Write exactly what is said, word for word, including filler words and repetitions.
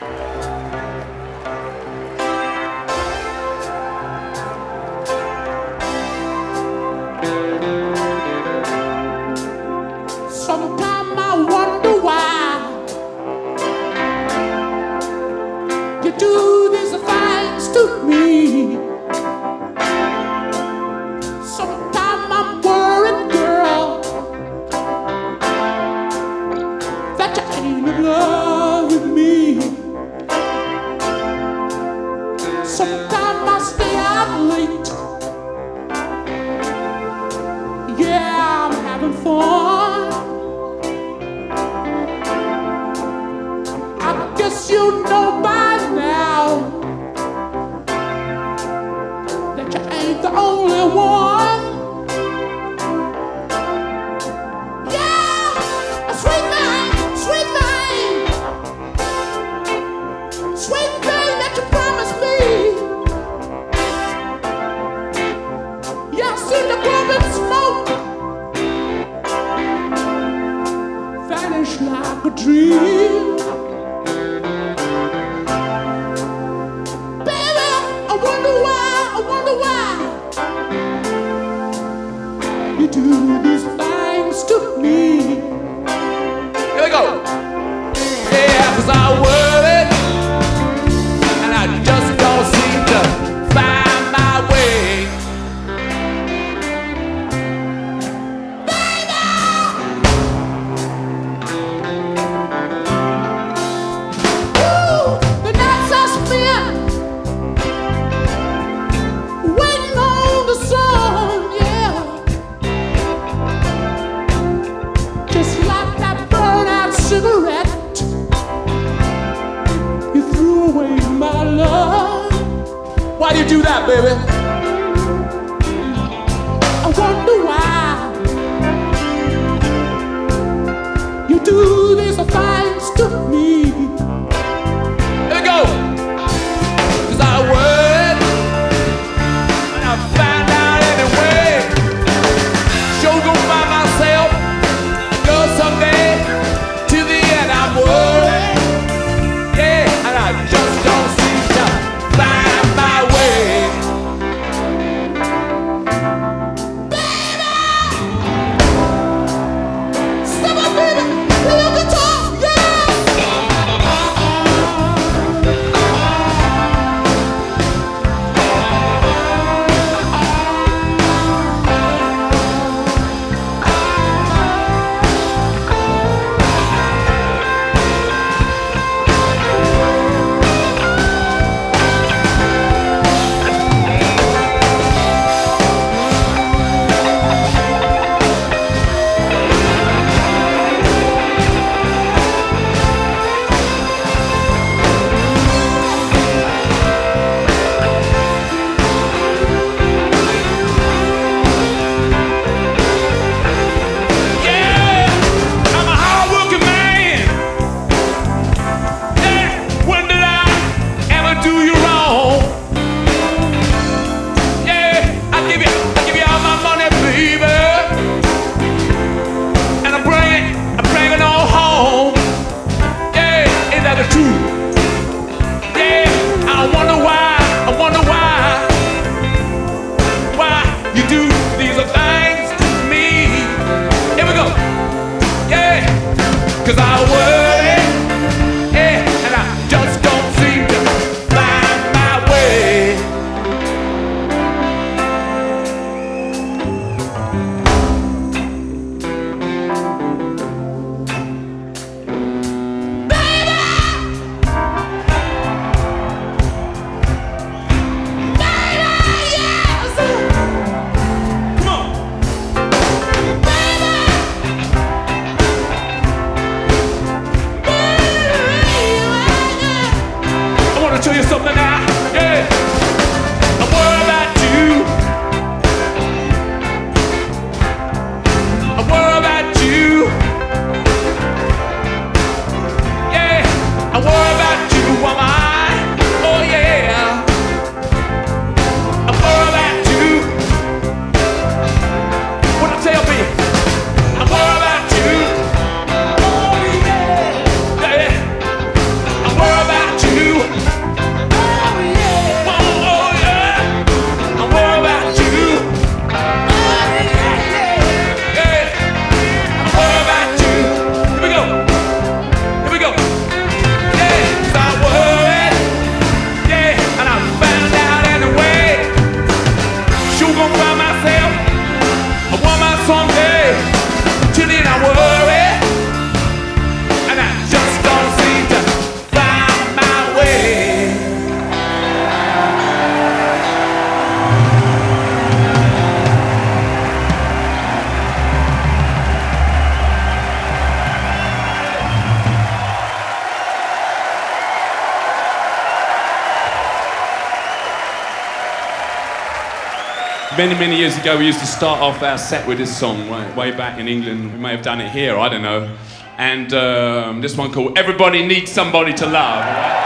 Sometimes I wonder why you do these things to me. Sometimes I'm worried, girl, that you ain't in love with me. Sometimes I stay out late. Yeah, I'm having fun. I guess you know by now that you ain't the only one. Yeah, a sweet thing, sweet thing, sweet thing that you promised me. Yeah, I see the glowing smoke vanish like a dream. Baby, I wonder why, I wonder why you do these things to me. Here we go. Yeah, 'cause I worry and I just don't seem to find my way. Ooh, the nights I spent waiting on the sun, yeah. Just like that burnt-out cigarette, you threw away my love. Why do you do that, baby? I wonder why you do these things to me. Here we go. 'Cause I worried and I find out anyway. Sure gonna find myself go someday to the end. I'm worried, yeah, and I just don't seem to find my way. Step up, baby, play your guitar, yeah. Yeah, I'm a hard-working man. Yeah, when did I ever do you wrong? Yeah, I give you, I give you all my money, baby, and I bring it, I bring it all home. Yeah, ain't that the truth? Yeah, I wonder why, I wonder why, why you do these things to me. Here we go. Yeah, 'cause I worry, yeah, and I just don't seem to find my way. Come on. I wanna tell you something now. Yeah, I worry about you. I worry about you. Yeah, I worry about you, woman. Oh yeah, I worry about you. What I tell me, I worry about you. Oh yeah, yeah. I worry about Many, many years ago, we used to start off our set with this song, way, way back in England. We may have done it here, I don't know. And um, this one called Everybody Needs Somebody to Love.